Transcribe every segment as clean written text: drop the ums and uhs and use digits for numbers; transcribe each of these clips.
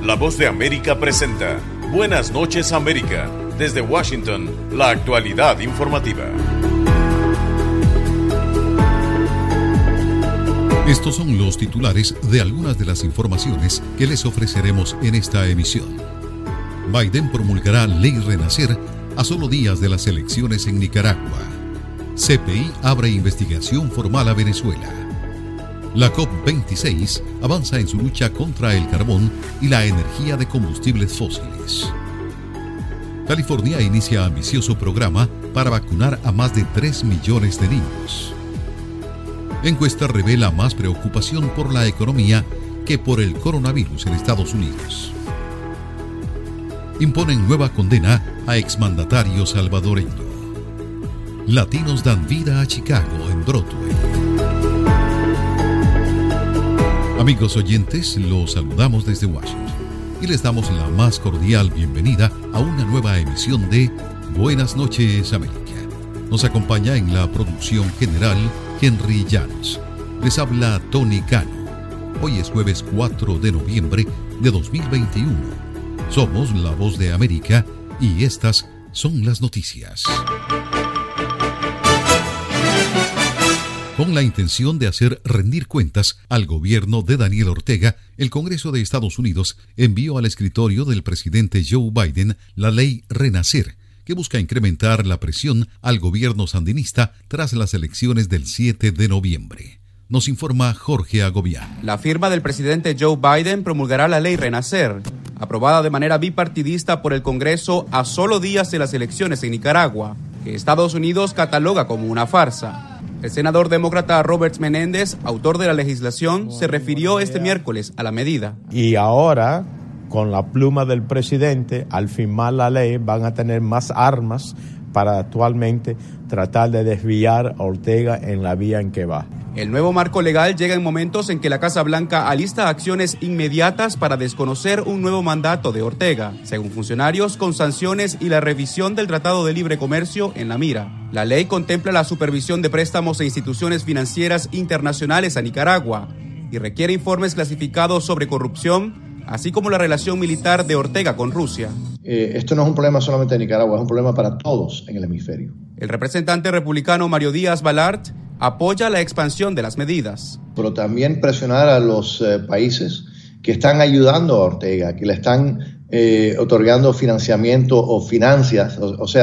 La Voz de América presenta Buenas noches América. Desde Washington, la actualidad informativa. Estos son los titulares de algunas de las informaciones que les ofreceremos en esta emisión. Biden promulgará Ley Renacer a solo días de las elecciones en Nicaragua. CPI abre investigación formal a Venezuela. La COP26 avanza en su lucha contra el carbón y la energía de combustibles fósiles. California inicia ambicioso programa para vacunar a más de 3 millones de niños. Encuesta revela más preocupación por la economía que por el coronavirus en Estados Unidos. Imponen nueva condena a exmandatario salvadoreño. Latinos dan vida a Chicago en Broadway. Amigos oyentes, los saludamos desde Washington y les damos la más cordial bienvenida a una nueva emisión de Buenas noches América. Nos acompaña en la producción general Henry Llanos. Les habla Tony Cano. Hoy es jueves 4 de noviembre de 2021. Somos La Voz de América y estas son las noticias. Con la intención de hacer rendir cuentas al gobierno de Daniel Ortega, el Congreso de Estados Unidos envió al escritorio del presidente Joe Biden la Ley Renacer, que busca incrementar la presión al gobierno sandinista tras las elecciones del 7 de noviembre. Nos informa Jorge Agobián. La firma del presidente Joe Biden promulgará la Ley Renacer, aprobada de manera bipartidista por el Congreso a solo días de las elecciones en Nicaragua, que Estados Unidos cataloga como una farsa. El senador demócrata Robert Menéndez, autor de la legislación, se refirió este miércoles a la medida. Y ahora, con la pluma del presidente, al firmar la ley, van a tener más armas para actualmente tratar de desviar a Ortega en la vía en que va. El nuevo marco legal llega en momentos en que la Casa Blanca alista acciones inmediatas para desconocer un nuevo mandato de Ortega, según funcionarios, con sanciones y la revisión del Tratado de Libre Comercio en la mira. La ley contempla la supervisión de préstamos e instituciones financieras internacionales a Nicaragua y requiere informes clasificados sobre corrupción, así como la relación militar de Ortega con Rusia. Esto no es un problema solamente de Nicaragua, es un problema para todos en el hemisferio. El representante republicano Mario Díaz Balart apoya la expansión de las medidas. Pero también presionar a los países que están ayudando a Ortega, que le están otorgando financiamiento o financias,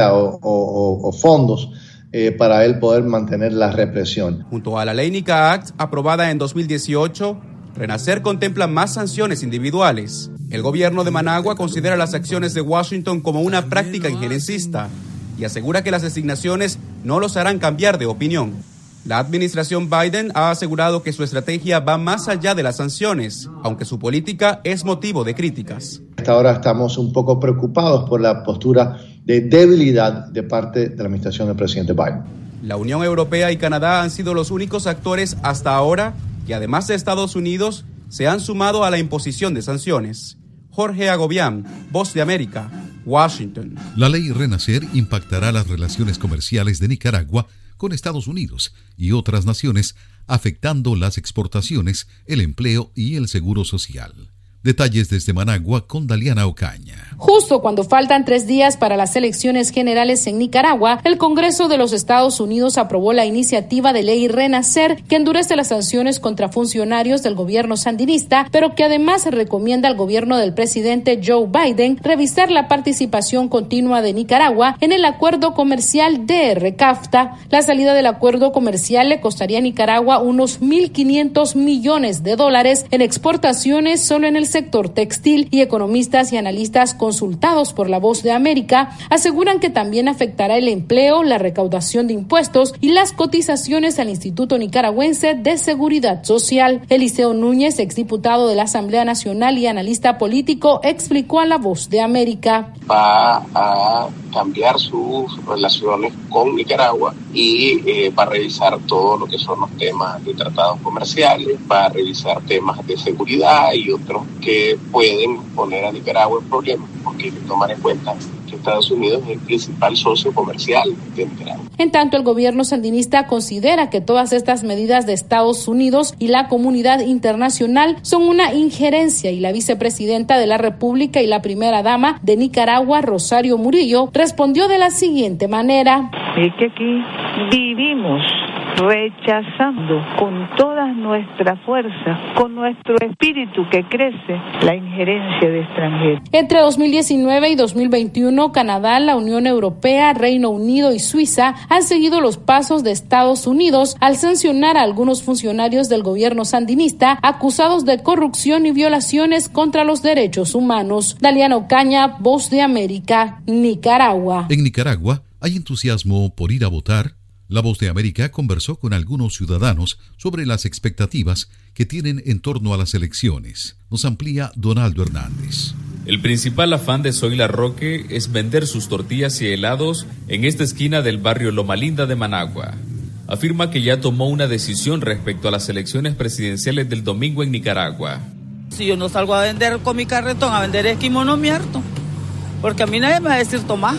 o fondos para él poder mantener la represión. Junto a la ley Nica Act, aprobada en 2018, Renacer contempla más sanciones individuales. El gobierno de Managua considera las acciones de Washington como una práctica injerencista y asegura que las designaciones no los harán cambiar de opinión. La administración Biden ha asegurado que su estrategia va más allá de las sanciones, aunque su política es motivo de críticas. Hasta ahora estamos un poco preocupados por la postura de debilidad de parte de la administración del presidente Biden. La Unión Europea y Canadá han sido los únicos actores hasta ahora que, además de Estados Unidos, se han sumado a la imposición de sanciones. Jorge Agobián, Voz de América, Washington. La Ley Renacer impactará las relaciones comerciales de Nicaragua con Estados Unidos y otras naciones, afectando las exportaciones, el empleo y el seguro social. Detalles desde Managua con Daliana Ocaña. Justo cuando faltan 3 días para las elecciones generales en Nicaragua, el Congreso de los Estados Unidos aprobó la iniciativa de Ley Renacer, que endurece las sanciones contra funcionarios del gobierno sandinista, pero que además recomienda al gobierno del presidente Joe Biden revisar la participación continua de Nicaragua en el acuerdo comercial DR-CAFTA. La salida del acuerdo comercial le costaría a Nicaragua unos $1.500 millones en exportaciones solo en el sector textil, y economistas y analistas consultados por La Voz de América aseguran que también afectará el empleo, la recaudación de impuestos y las cotizaciones al Instituto Nicaragüense de Seguridad Social. Eliseo Núñez, exdiputado de la Asamblea Nacional y analista político, explicó a La Voz de América. Va a cambiar sus relaciones con Nicaragua y va a revisar todo lo que son los temas de tratados comerciales, va a revisar temas de seguridad y otros que pueden poner a Nicaragua en problemas, porque hay que tomar en cuenta que Estados Unidos es el principal socio comercial de Nicaragua. En tanto, el gobierno sandinista considera que todas estas medidas de Estados Unidos y la comunidad internacional son una injerencia, y la vicepresidenta de la República y la primera dama de Nicaragua, Rosario Murillo, respondió de la siguiente manera: es que aquí vivimos rechazando con toda nuestra fuerza, con nuestro espíritu que crece, la injerencia de extranjeros. Entre 2019 y 2021, Canadá, la Unión Europea, Reino Unido y Suiza han seguido los pasos de Estados Unidos al sancionar a algunos funcionarios del gobierno sandinista acusados de corrupción y violaciones contra los derechos humanos. Daliana Ocaña, Voz de América, Nicaragua. En Nicaragua hay entusiasmo por ir a votar. La Voz de América conversó con algunos ciudadanos sobre las expectativas que tienen en torno a las elecciones. Nos amplía Donaldo Hernández. El principal afán de Zoila Roque es vender sus tortillas y helados en esta esquina del barrio Loma Linda de Managua. Afirma que ya tomó una decisión respecto a las elecciones presidenciales del domingo en Nicaragua. Si yo no salgo a vender con mi carretón, a vender esquimo, no me harto. Porque a mí nadie me va a decir tomá.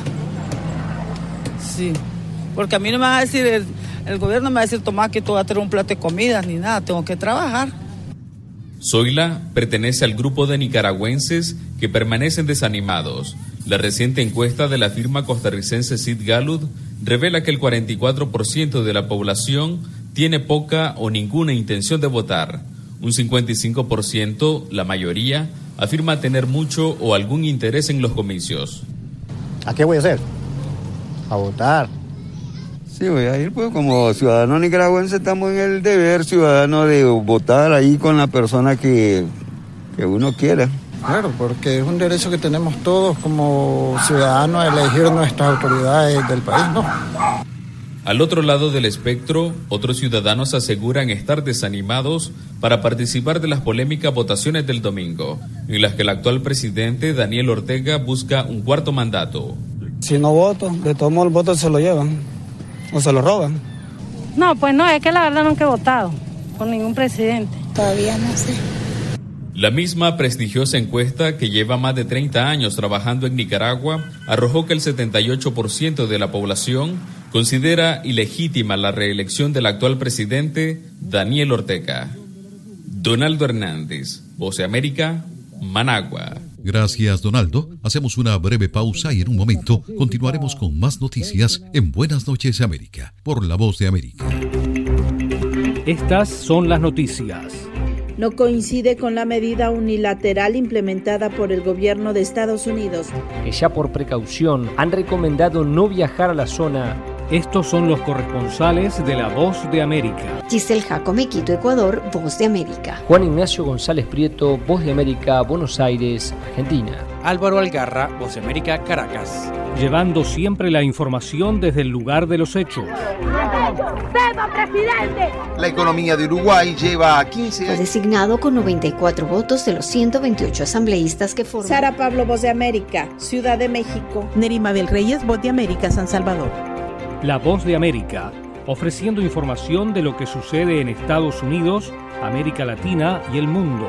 Sí. Porque a mí no me va a decir, el gobierno me va a decir, tomá, que tú vas a tener un plato de comida, ni nada, tengo que trabajar. Zoila pertenece al grupo de nicaragüenses que permanecen desanimados. La reciente encuesta de la firma costarricense Sid Gallup revela que el 44% de la población tiene poca o ninguna intención de votar. Un 55%, la mayoría, afirma tener mucho o algún interés en los comicios. ¿A qué voy a hacer? A votar. Sí, voy a ir, pues como ciudadano nicaragüense estamos en el deber ciudadano de votar ahí con la persona que uno quiera. Claro, porque es un derecho que tenemos todos como ciudadanos a elegir nuestras autoridades del país, ¿no? Al otro lado del espectro, otros ciudadanos aseguran estar desanimados para participar de las polémicas votaciones del domingo, en las que el actual presidente Daniel Ortega busca un cuarto mandato. Si no voto, de todos modos el voto se lo llevan o se lo roban. No, pues no, es que la verdad nunca he votado con ningún presidente. Todavía no sé. La misma prestigiosa encuesta, que lleva más de 30 años trabajando en Nicaragua, arrojó que el 78% de la población considera ilegítima la reelección del actual presidente Daniel Ortega. Donaldo Hernández, Voz de América, Managua. Gracias, Donaldo. Hacemos una breve pausa y en un momento continuaremos con más noticias en Buenas noches, América, por La Voz de América. Estas son las noticias. No coincide con la medida unilateral implementada por el gobierno de Estados Unidos, que ya por precaución han recomendado no viajar a la zona. Estos son los corresponsales de La Voz de América. Giselle Jacome, Quito, Ecuador, Voz de América. Juan Ignacio González Prieto, Voz de América, Buenos Aires, Argentina. Álvaro Algarra, Voz de América, Caracas. Llevando siempre la información desde el lugar de los hechos. La economía de Uruguay lleva 15 años. Fue designado con 94 votos de los 128 asambleístas que forman. Sara Pablo, Voz de América, Ciudad de México. Nerima del Reyes, Voz de América, San Salvador. La Voz de América, ofreciendo información de lo que sucede en Estados Unidos, América Latina y el mundo.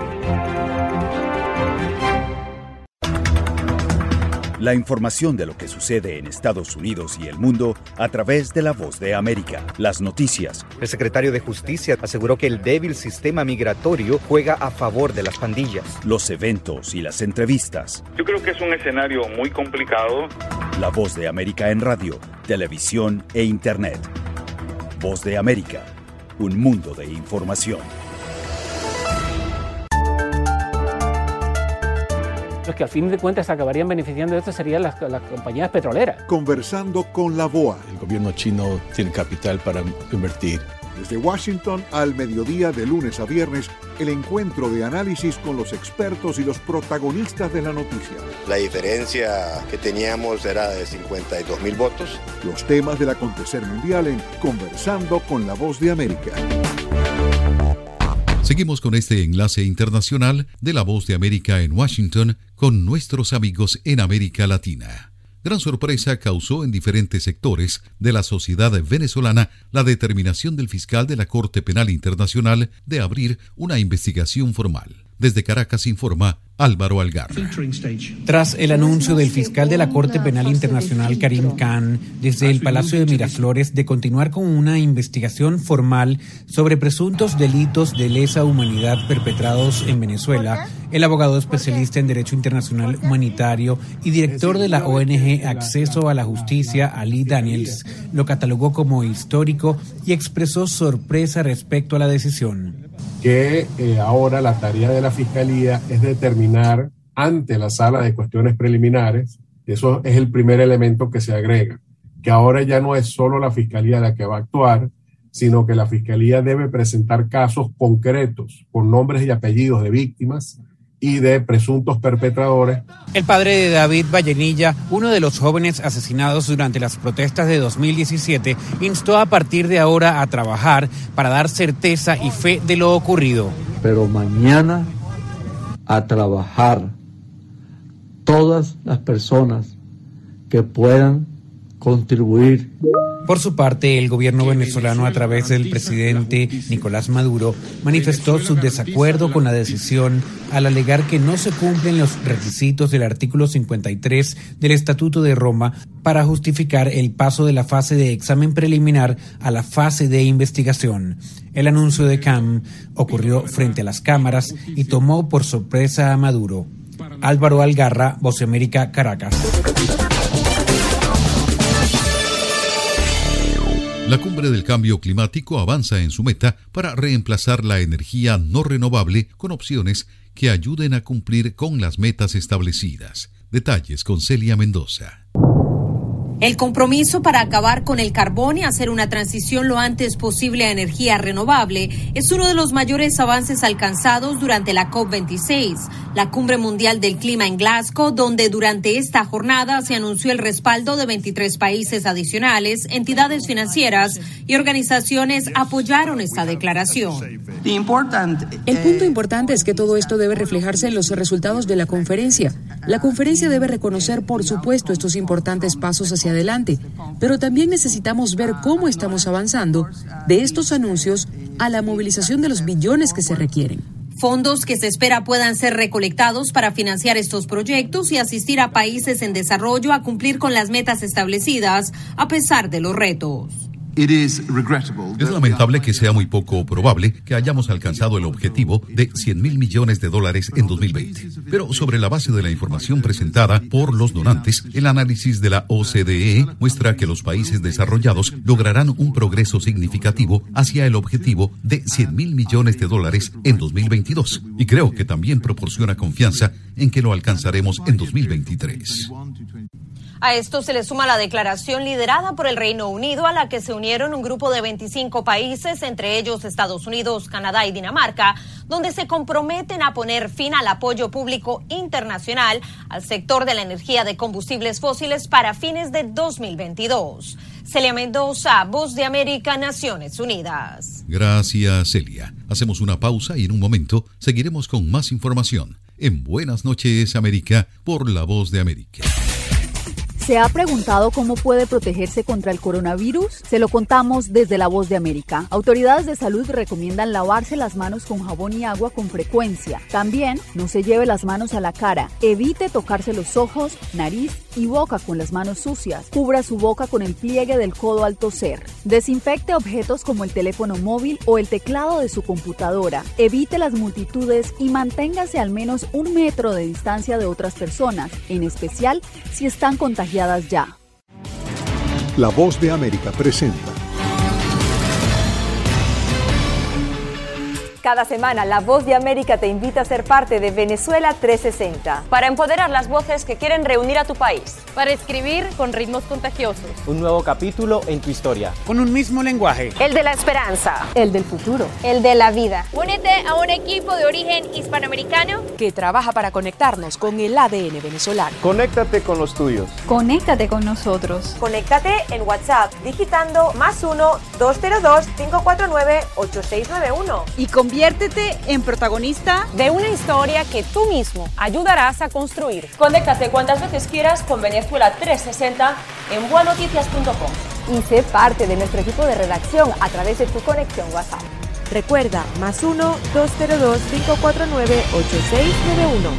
La información de lo que sucede en Estados Unidos y el mundo a través de La Voz de América. Las noticias. El secretario de Justicia aseguró que el débil sistema migratorio juega a favor de las pandillas. Los eventos y las entrevistas. Yo creo que es un escenario muy complicado. La Voz de América en radio, televisión e internet. Voz de América, un mundo de información. Los que al fin de cuentas acabarían beneficiando de esto serían las compañías petroleras. Conversando con la BOA. El gobierno chino tiene capital para invertir. Desde Washington al mediodía, de lunes a viernes, el encuentro de análisis con los expertos y los protagonistas de la noticia. La diferencia que teníamos era de 52,000 votos. Los temas del acontecer mundial en Conversando con la Voz de América. Seguimos con este enlace internacional de La Voz de América en Washington con nuestros amigos en América Latina. Gran sorpresa causó en diferentes sectores de la sociedad venezolana la determinación del fiscal de la Corte Penal Internacional de abrir una investigación formal. Desde Caracas informa Álvaro Algarra. Tras el anuncio del fiscal de la Corte Penal Internacional, Karim Khan, desde el Palacio de Miraflores, de continuar con una investigación formal sobre presuntos delitos de lesa humanidad perpetrados en Venezuela, el abogado especialista en Derecho Internacional Humanitario y director de la ONG Acceso a la Justicia, Ali Daniels, lo catalogó como histórico y expresó sorpresa respecto a la decisión. Que ahora la tarea de la Fiscalía es determinar ante la Sala de Cuestiones Preliminares, eso es el primer elemento que se agrega, que ahora ya no es solo la Fiscalía la que va a actuar, sino que la Fiscalía debe presentar casos concretos con nombres y apellidos de víctimas y de presuntos perpetradores. El padre de David Vallenilla, uno de los jóvenes asesinados durante las protestas de 2017, instó a partir de ahora a trabajar para dar certeza y fe de lo ocurrido. Pero mañana a trabajar todas las personas que puedan contribuir. Por su parte, el gobierno venezolano, a través del presidente Nicolás Maduro, manifestó su desacuerdo con la decisión al alegar que no se cumplen los requisitos del artículo 53 del Estatuto de Roma para justificar el paso de la fase de examen preliminar a la fase de investigación. El anuncio de Khan ocurrió frente a las cámaras y tomó por sorpresa a Maduro. Álvaro Algarra, Voz de América, Caracas. La Cumbre del Cambio Climático avanza en su meta para reemplazar la energía no renovable con opciones que ayuden a cumplir con las metas establecidas. Detalles con Celia Mendoza. El compromiso para acabar con el carbón y hacer una transición lo antes posible a energía renovable es uno de los mayores avances alcanzados durante la COP26, la Cumbre Mundial del Clima en Glasgow, donde durante esta jornada se anunció el respaldo de 23 países adicionales, entidades financieras y organizaciones apoyaron esta declaración. El punto importante es que todo esto debe reflejarse en los resultados de la conferencia. La conferencia debe reconocer, por supuesto, estos importantes pasos hacia adelante, pero también necesitamos ver cómo estamos avanzando de estos anuncios a la movilización de los billones que se requieren. Fondos que se espera puedan ser recolectados para financiar estos proyectos y asistir a países en desarrollo a cumplir con las metas establecidas a pesar de los retos. Es lamentable que sea muy poco probable que hayamos alcanzado el objetivo de $100.000 millones en 2020. Pero sobre la base de la información presentada por los donantes, el análisis de la OCDE muestra que los países desarrollados lograrán un progreso significativo hacia el objetivo de $100.000 millones en 2022. Y creo que también proporciona confianza en que lo alcanzaremos en 2023. A esto se le suma la declaración liderada por el Reino Unido, a la que se unieron un grupo de 25 países, entre ellos Estados Unidos, Canadá y Dinamarca, donde se comprometen a poner fin al apoyo público internacional al sector de la energía de combustibles fósiles para fines de 2022. Celia Mendoza, Voz de América, Naciones Unidas. Gracias, Celia. Hacemos una pausa y en un momento seguiremos con más información en Buenas noches, América, por La Voz de América. ¿Se ha preguntado cómo puede protegerse contra el coronavirus? Se lo contamos desde La Voz de América. Autoridades de salud recomiendan lavarse las manos con jabón y agua con frecuencia. También no se lleve las manos a la cara. Evite tocarse los ojos, nariz y boca con las manos sucias. Cubra su boca con el pliegue del codo al toser. Desinfecte objetos como el teléfono móvil o el teclado de su computadora. Evite las multitudes y manténgase al menos 1 metro de distancia de otras personas, en especial si están contagiadas ya. La Voz de América presenta. Cada semana, La Voz de América te invita a ser parte de Venezuela 360. Para empoderar las voces que quieren reunir a tu país. Para escribir con ritmos contagiosos. Un nuevo capítulo en tu historia. Con un mismo lenguaje. El de la esperanza. El del futuro. El de la vida. Únete a un equipo de origen hispanoamericano que trabaja para conectarnos con el ADN venezolano. Conéctate con los tuyos. Conéctate con nosotros. Conéctate en WhatsApp digitando +1-202-549-8691. Y conviértete en protagonista de una historia que tú mismo ayudarás a construir. Conéctate cuantas veces quieras con Venezuela 360 en buenoticias.com. Y sé parte de nuestro equipo de redacción a través de tu conexión WhatsApp. Recuerda, +1 202 549 8691.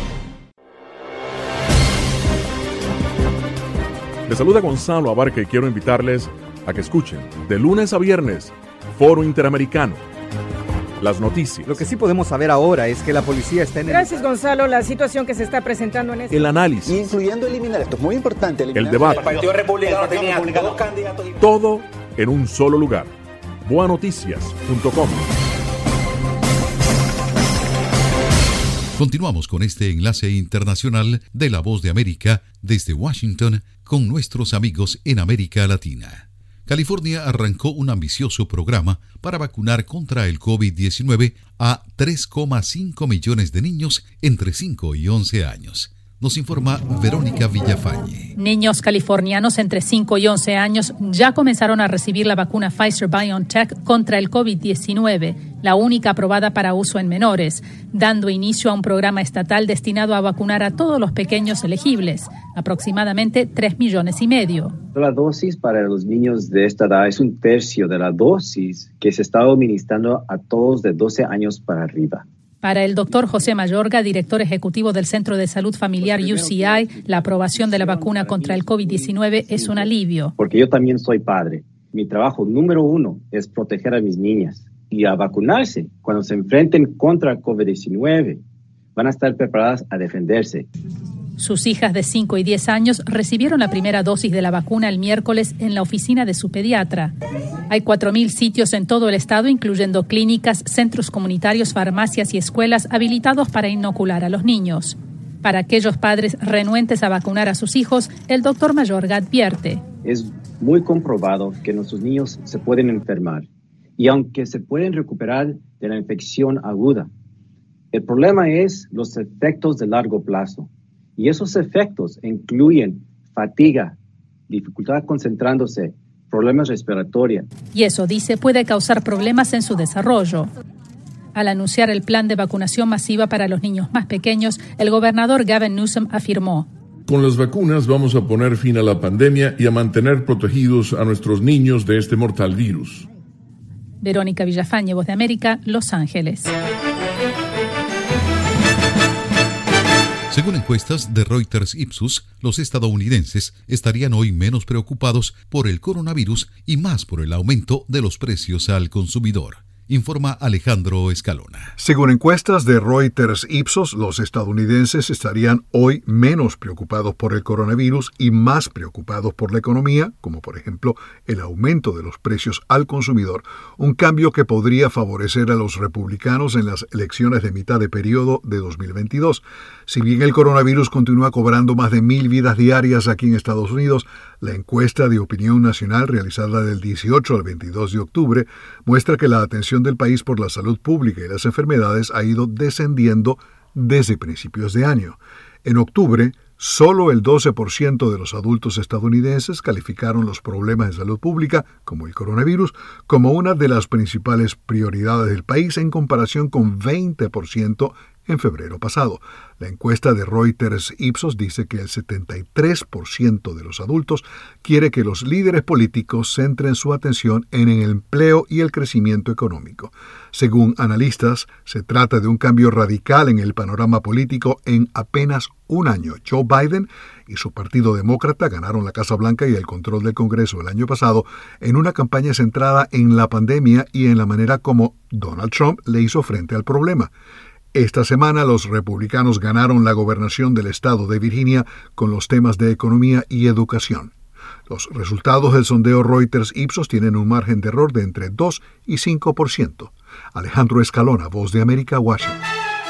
Les saluda Gonzalo Abarca y quiero invitarles a que escuchen de lunes a viernes Foro Interamericano. Las noticias. Lo que sí podemos saber ahora es que la policía está en Gracias, Gonzalo. La situación que se está presentando en el análisis. Incluyendo eliminar, esto es muy importante. El debate. El Partido Republicano tenía dos candidatos. Todo en un solo lugar. boanoticias.com. Continuamos con este enlace internacional de La Voz de América desde Washington con nuestros amigos en América Latina. California arrancó un ambicioso programa para vacunar contra el COVID-19 a 3,5 millones de niños entre 5 y 11 años. Nos informa Verónica Villafañe. Niños californianos entre 5 y 11 años ya comenzaron a recibir la vacuna Pfizer-BioNTech contra el COVID-19, la única aprobada para uso en menores, dando inicio a un programa estatal destinado a vacunar a todos los pequeños elegibles, aproximadamente 3,5 millones. La dosis para los niños de esta edad es 1/3 de la dosis que se está administrando a todos de 12 años para arriba. Para el doctor José Mayorga, director ejecutivo del Centro de Salud Familiar UCI, la aprobación de la vacuna contra el COVID-19 es un alivio. Porque yo también soy padre. Mi trabajo número 1 es proteger a mis niñas. Y a vacunarse, cuando se enfrenten contra el COVID-19, van a estar preparadas a defenderse. Sus hijas de 5 y 10 años recibieron la primera dosis de la vacuna el miércoles en la oficina de su pediatra. Hay 4,000 sitios en todo el estado, incluyendo clínicas, centros comunitarios, farmacias y escuelas habilitados para inocular a los niños. Para aquellos padres renuentes a vacunar a sus hijos, el doctor Mayorga advierte. Es muy comprobado que nuestros niños se pueden enfermar y aunque se pueden recuperar de la infección aguda, el problema es los efectos de largo plazo. Y esos efectos incluyen fatiga, dificultad concentrándose, problemas respiratorios. Y eso, dice, puede causar problemas en su desarrollo. Al anunciar el plan de vacunación masiva para los niños más pequeños, el gobernador Gavin Newsom afirmó: con las vacunas vamos a poner fin a la pandemia y a mantener protegidos a nuestros niños de este mortal virus. Verónica Villafañe, Voz de América, Los Ángeles. Según encuestas de Reuters Ipsos, los estadounidenses estarían hoy menos preocupados por el coronavirus y más por el aumento de los precios al consumidor. Informa Alejandro Escalona. Según encuestas de Reuters Ipsos, los estadounidenses estarían hoy menos preocupados por el coronavirus y más preocupados por la economía, como por ejemplo el aumento de los precios al consumidor, un cambio que podría favorecer a los republicanos en las elecciones de mitad de periodo de 2022. Si bien el coronavirus continúa cobrando más de 1,000 vidas diarias aquí en Estados Unidos, la encuesta de opinión nacional realizada del 18 al 22 de octubre muestra que la atención del país por la salud pública y las enfermedades ha ido descendiendo desde principios de año. En octubre, solo el 12% de los adultos estadounidenses calificaron los problemas de salud pública, como el coronavirus, como una de las principales prioridades del país en comparación con 20% en febrero pasado. La encuesta de Reuters Ipsos dice que el 73% de los adultos quiere que los líderes políticos centren su atención en el empleo y el crecimiento económico. Según analistas, se trata de un cambio radical en el panorama político en apenas un año. Joe Biden y su Partido Demócrata ganaron la Casa Blanca y el control del Congreso el año pasado en una campaña centrada en la pandemia y en la manera como Donald Trump le hizo frente al problema. Esta semana los republicanos ganaron la gobernación del estado de Virginia con los temas de economía y educación. Los resultados del sondeo Reuters Ipsos tienen un margen de error de entre 2 y 5%. Alejandro Escalona, Voz de América, Washington.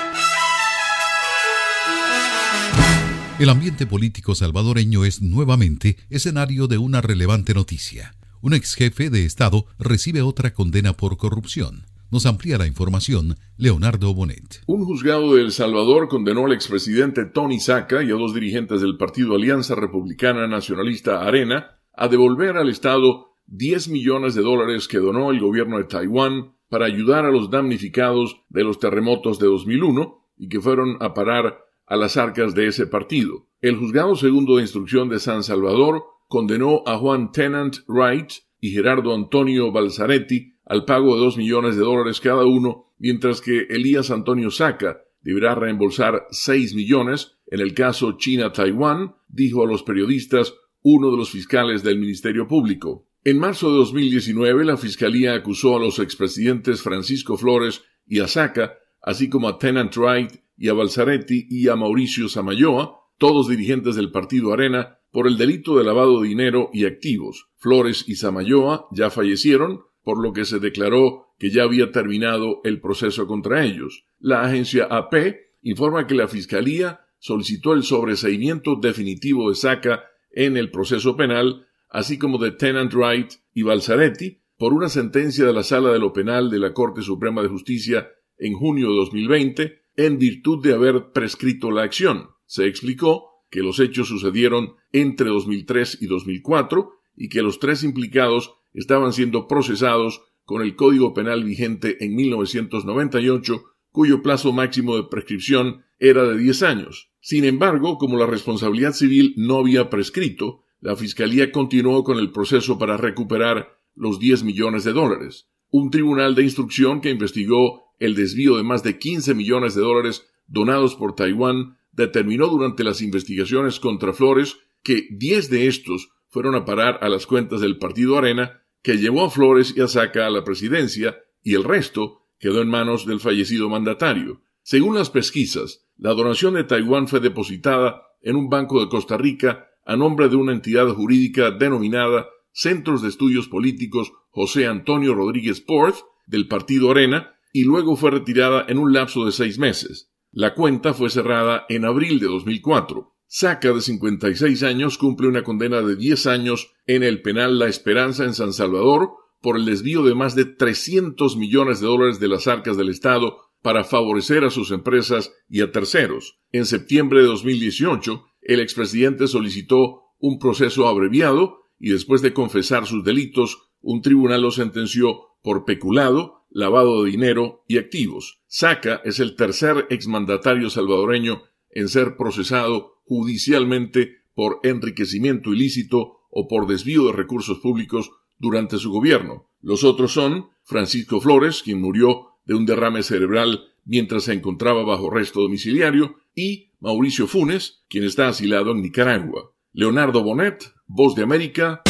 El ambiente político salvadoreño es nuevamente escenario de una relevante noticia. Un ex jefe de Estado recibe otra condena por corrupción. Nos amplía la información Leonardo Bonet. Un juzgado de El Salvador condenó al expresidente Tony Saca y a 2 dirigentes del partido Alianza Republicana Nacionalista Arena a devolver al Estado $10 millones que donó el gobierno de Taiwán para ayudar a los damnificados de los terremotos de 2001 y que fueron a parar a las arcas de ese partido. El juzgado segundo de instrucción de San Salvador condenó a Juan Tennant Wright y Gerardo Antonio Balzaretti al pago de $2 millones cada uno, mientras que Elías Antonio Saca deberá reembolsar $6 millones. En el caso China-Taiwán, dijo a los periodistas uno de los fiscales del Ministerio Público. En marzo de 2019, la Fiscalía acusó a los expresidentes Francisco Flores y a Saca, así como a Tennant Wright y a Balzaretti y a Mauricio Samayoa, todos dirigentes del Partido Arena, por el delito de lavado de dinero y activos. Flores y Samayoa ya fallecieron, por lo que se declaró que ya había terminado el proceso contra ellos. La agencia AP informa que la Fiscalía solicitó el sobreseimiento definitivo de Saca en el proceso penal, así como de Tennant Wright y Balzaretti, por una sentencia de la Sala de lo Penal de la Corte Suprema de Justicia en junio de 2020, en virtud de haber prescrito la acción. Se explicó que los hechos sucedieron entre 2003 y 2004 y que los 3 implicados estaban siendo procesados con el Código Penal vigente en 1998, cuyo plazo máximo de prescripción era de 10 años. Sin embargo, como la responsabilidad civil no había prescrito, la Fiscalía continuó con el proceso para recuperar los $10 millones. Un tribunal de instrucción que investigó el desvío de más de $15 millones donados por Taiwán determinó durante las investigaciones contra Flores que 10 de estos fueron a parar a las cuentas del Partido Arena, que llevó a Flores y a Saca a la presidencia, y el resto quedó en manos del fallecido mandatario. Según las pesquisas, la donación de Taiwán fue depositada en un banco de Costa Rica a nombre de una entidad jurídica denominada Centros de Estudios Políticos José Antonio Rodríguez Porth, del Partido Arena, y luego fue retirada en un lapso de 6 meses. La cuenta fue cerrada en abril de 2004. Saca, de 56 años, cumple una condena de 10 años en el penal La Esperanza en San Salvador por el desvío de más de $300 millones de las arcas del Estado para favorecer a sus empresas y a terceros. En septiembre de 2018, el expresidente solicitó un proceso abreviado y después de confesar sus delitos, un tribunal lo sentenció por peculado, lavado de dinero y activos. Saca es el tercer exmandatario salvadoreño en ser procesado judicialmente por enriquecimiento ilícito o por desvío de recursos públicos durante su gobierno. Los otros son Francisco Flores, quien murió de un derrame cerebral mientras se encontraba bajo arresto domiciliario, y Mauricio Funes, quien está asilado en Nicaragua. Leonardo Bonet, Voz de América.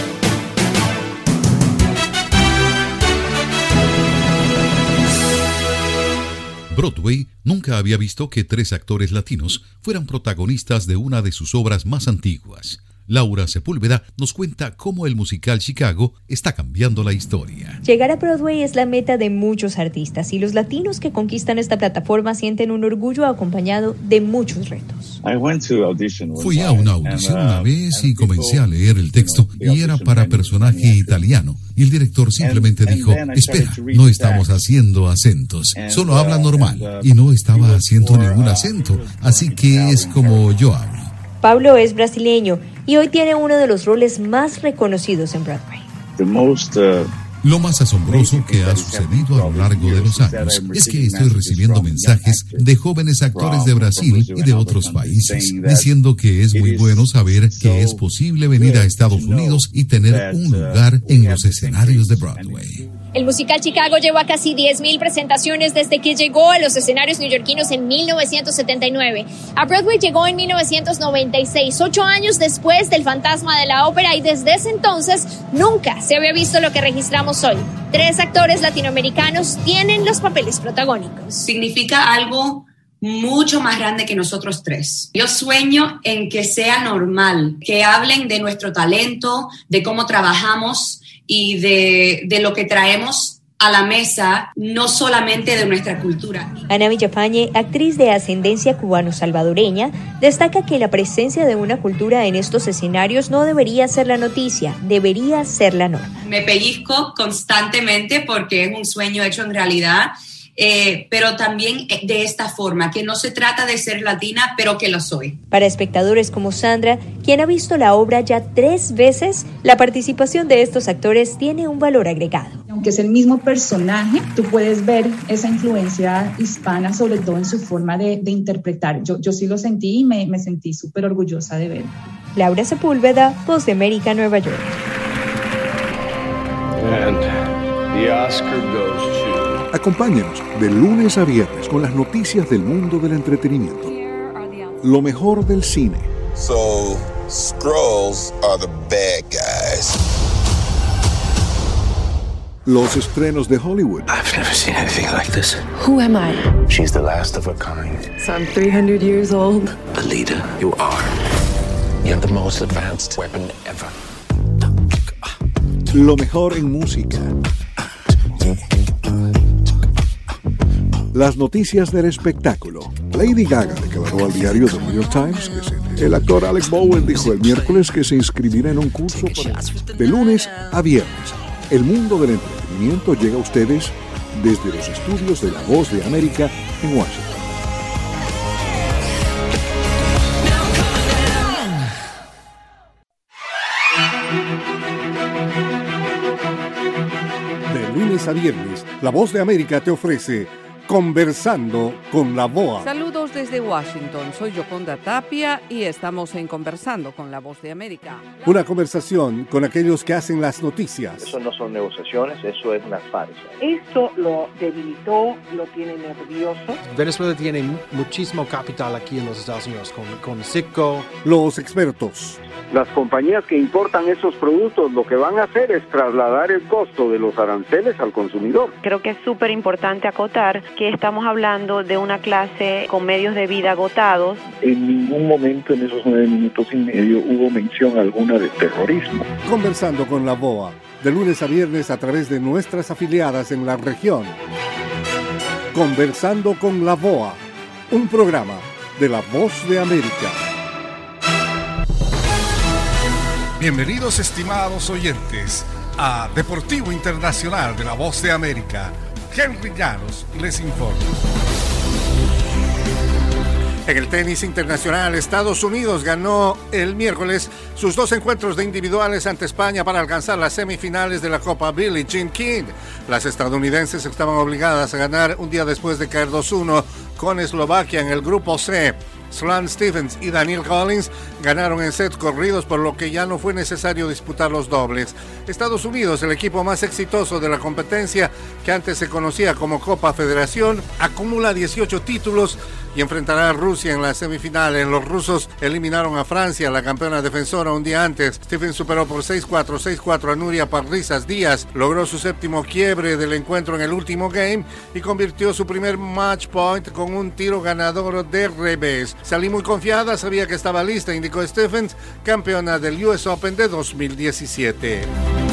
Broadway nunca había visto que 3 actores latinos fueran protagonistas de una de sus obras más antiguas. Laura Sepúlveda nos cuenta cómo el musical Chicago está cambiando la historia. Llegar a Broadway es la meta de muchos artistas y los latinos que conquistan esta plataforma sienten un orgullo acompañado de muchos retos. Fui a una audición una vez y comencé a leer el texto y era para personaje italiano. Y el director simplemente dijo, espera, no estamos haciendo acentos, solo habla normal. Y no estaba haciendo ningún acento, así que es como yo hablo. Pablo es brasileño y hoy tiene uno de los roles más reconocidos en Broadway. Lo más asombroso que ha sucedido a lo largo de los años es que estoy recibiendo mensajes de jóvenes actores de Brasil y de otros países, diciendo que es muy bueno saber que es posible venir a Estados Unidos y tener un lugar en los escenarios de Broadway. El musical Chicago llevó a casi 10,000 presentaciones desde que llegó a los escenarios neoyorquinos en 1979. A Broadway llegó en 1996, 8 años después del Fantasma de la Ópera, y desde ese entonces nunca se había visto lo que registramos hoy. 3 actores latinoamericanos tienen los papeles protagónicos. Significa algo mucho más grande que nosotros 3. Yo sueño en que sea normal, que hablen de nuestro talento, de cómo trabajamos y de lo que traemos a la mesa, no solamente de nuestra cultura. Ana Villafañe, actriz de ascendencia cubano-salvadoreña, destaca que la presencia de una cultura en estos escenarios no debería ser la noticia, debería ser la norma. Me pellizco constantemente porque es un sueño hecho en realidad, pero también de esta forma, que no se trata de ser latina, pero que lo soy. Para espectadores como Sandra, quien ha visto la obra ya 3 veces, la participación de estos actores tiene un valor agregado. Aunque es el mismo personaje, tú puedes ver esa influencia hispana, sobre todo en su forma de interpretar. Yo sí lo sentí y me sentí súper orgullosa de ver. Laura Sepúlveda, Voz de América, Nueva York. The Oscar goes to... Acompáñenos de lunes a viernes con las noticias del mundo del entretenimiento. Lo mejor del cine. So, Skrulls are the bad guys. Los estrenos de Hollywood. I've never seen anything like this. Who am I? She's the last of her kind. So I'm 300 years old. Alita, you are. You have the most advanced weapon ever. Lo mejor en música. Las noticias del espectáculo. Lady Gaga declaró al diario The New York Times que el actor Alec Baldwin dijo el miércoles que se inscribirá en un curso de lunes a viernes. El mundo del entretenimiento llega a ustedes desde los estudios de La Voz de América en Washington. De lunes a viernes, La Voz de América te ofrece Conversando con la VOA. Saludos desde Washington, soy Yoconda Tapia y estamos en Conversando con la Voz de América. Una conversación con aquellos que hacen las noticias. Eso no son negociaciones, eso es una farsa. Esto lo debilitó, lo tiene nervioso. Venezuela tiene muchísimo capital aquí en los Estados Unidos, con Citgo. Los expertos. Las compañías que importan esos productos lo que van a hacer es trasladar el costo de los aranceles al consumidor. Creo que es súper importante acotar que estamos hablando de una clase con medios de vida agotados. En ningún momento en esos 9 minutos y medio hubo mención alguna de terrorismo. Conversando con la VOA, de lunes a viernes a través de nuestras afiliadas en la región. Conversando con la VOA, un programa de La Voz de América. Bienvenidos, estimados oyentes, a Deportivo Internacional de La Voz de América. Henry Llanos les informa. En el tenis internacional, Estados Unidos ganó el miércoles sus 2 encuentros de individuales ante España para alcanzar las semifinales de la Copa Billie Jean King. Las estadounidenses estaban obligadas a ganar un día después de caer 2-1 con Eslovaquia en el grupo C. Sloane Stephens y Danielle Collins ganaron en sets corridos, por lo que ya no fue necesario disputar los dobles. Estados Unidos, el equipo más exitoso de la competencia, que antes se conocía como Copa Federación, acumula 18 títulos y enfrentará a Rusia en las semifinales. Los rusos eliminaron a Francia, la campeona defensora, un día antes. Stephens superó por 6-4, 6-4 a Nuria Parrizas Díaz, logró su 7º quiebre del encuentro en el último game y convirtió su primer match point con un tiro ganador de revés. Salí muy confiada, sabía que estaba lista, indicó Stephens, campeona del US Open de 2017.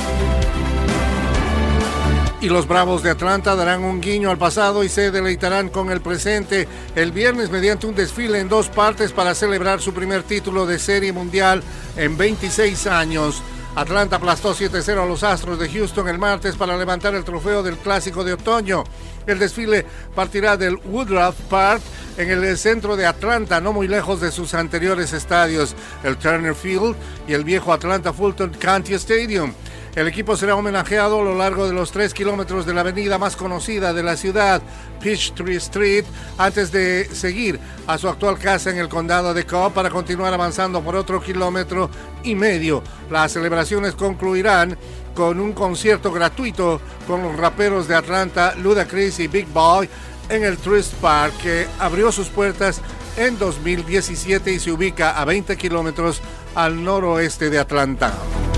Y los Bravos de Atlanta darán un guiño al pasado y se deleitarán con el presente el viernes mediante un desfile en 2 partes para celebrar su primer título de Serie Mundial en 26 años. Atlanta aplastó 7-0 a los Astros de Houston el martes para levantar el trofeo del Clásico de Otoño. El desfile partirá del Woodruff Park en el centro de Atlanta, no muy lejos de sus anteriores estadios, el Turner Field y el viejo Atlanta Fulton County Stadium. El equipo será homenajeado a lo largo de los 3 kilómetros de la avenida más conocida de la ciudad, Peachtree Street, antes de seguir a su actual casa en el condado de Cobb para continuar avanzando por otro 1,5 kilómetros. Las celebraciones concluirán con un concierto gratuito con los raperos de Atlanta, Ludacris y Big Boy, en el Truist Park, que abrió sus puertas en 2017 y se ubica a 20 kilómetros al noroeste de Atlanta.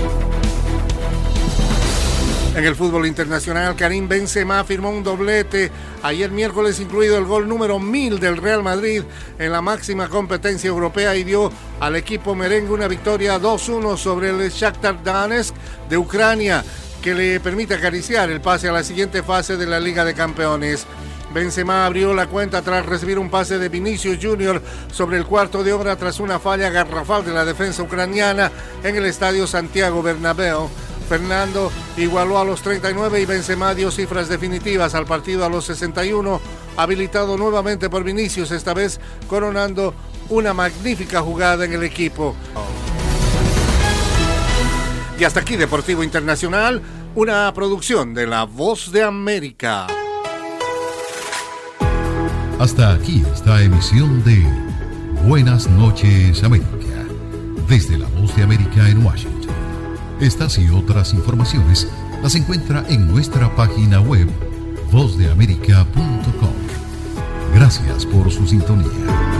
En el fútbol internacional, Karim Benzema firmó un doblete ayer miércoles, incluido el gol número 1000 del Real Madrid en la máxima competencia europea, y dio al equipo merengue una victoria 2-1 sobre el Shakhtar Donetsk de Ucrania, que le permite acariciar el pase a la siguiente fase de la Liga de Campeones. Benzema abrió la cuenta tras recibir un pase de Vinicius Junior sobre el cuarto de hora tras una falla garrafal de la defensa ucraniana en el estadio Santiago Bernabéu. Fernando igualó a los 39 y Benzema dio cifras definitivas al partido a los 61, habilitado nuevamente por Vinicius, esta vez coronando una magnífica jugada en el equipo. Y hasta aquí Deportivo Internacional, una producción de La Voz de América. Hasta aquí esta emisión de Buenas noches América, desde La Voz de América en Washington. Estas y otras informaciones las encuentra en nuestra página web vozdeamerica.com. Gracias por su sintonía.